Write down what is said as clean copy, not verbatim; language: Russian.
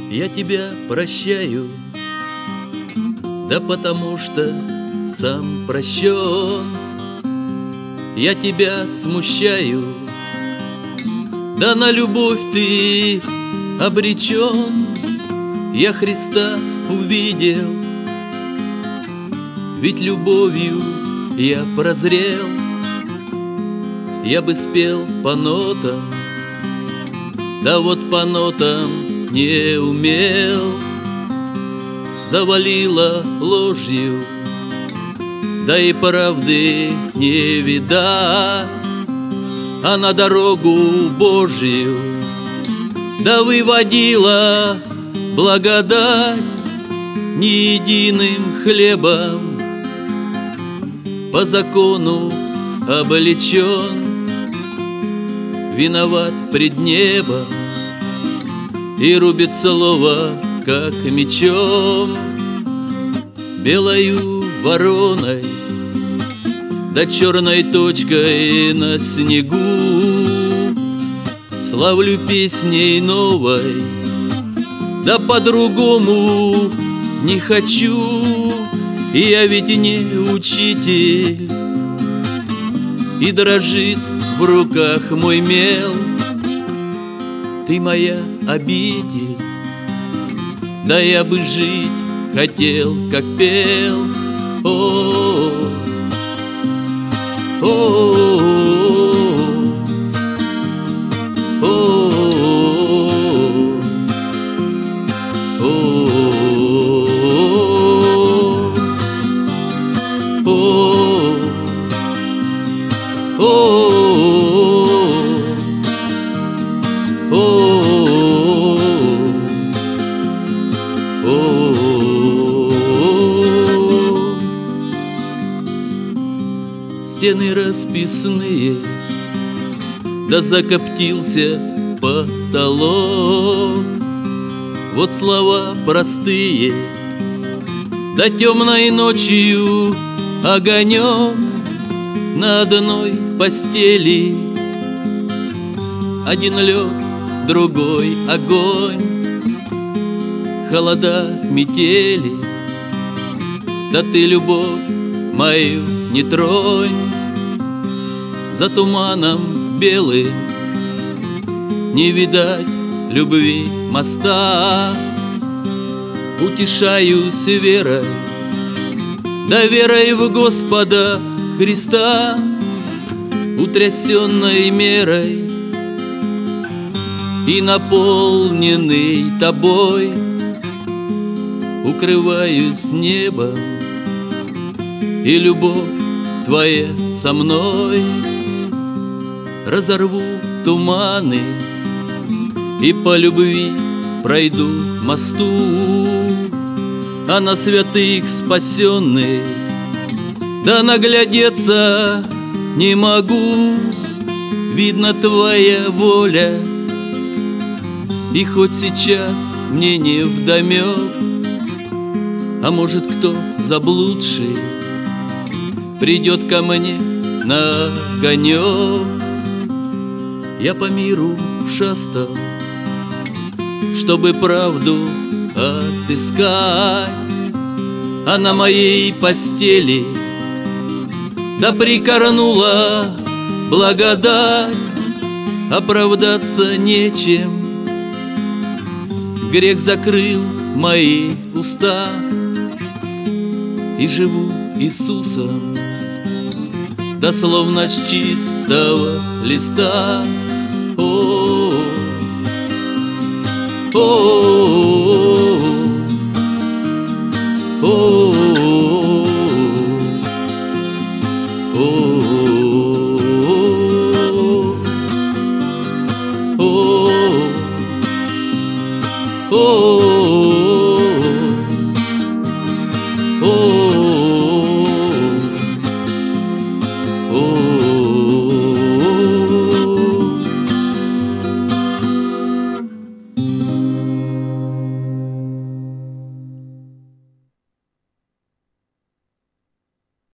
Я тебя прощаю, да потому что сам прощен. Я тебя смущаю, да на любовь ты обречен. Я Христа увидел, ведь любовью я прозрел. Я бы спел по нотам, да вот по нотам не умел. Завалила ложью, да и правды не видать. А на дорогу Божью да выводила благодать. Ни единым хлебом по закону облечен, виноват пред небом и рубит слово, как мечом. Белою вороной да черной точкой на снегу славлю песней новой, да по-другому не хочу. И я ведь не учитель, и дрожит в руках мой мел. Ты моя обитель, да я бы жить хотел, как пел. О, о, о, стены расписные, да закоптился потолок. Вот слова простые, да темной ночью огонек на одной постели. Один лед, другой огонь, холода, метели. Да ты любовь мою не тронь, за туманом белым не видать любви моста. Утешаюсь верой, да верой в Господа Христа, утрясенной мерой и наполненный тобой. Укрываюсь небом, и любовь твоя со мной. Разорву туманы и по любви пройду мосту, а на святых спасенных да наглядеться не могу. Видно твоя воля, и хоть сейчас мне не вдомек, а может кто заблудший придет ко мне на огонек. Я по миру шастал, чтобы правду отыскать, а на моей постели да прикорнула благодать. Оправдаться нечем, грех закрыл мои уста, и живу Иисусом, да словно с чистого листа. О, о, о, о.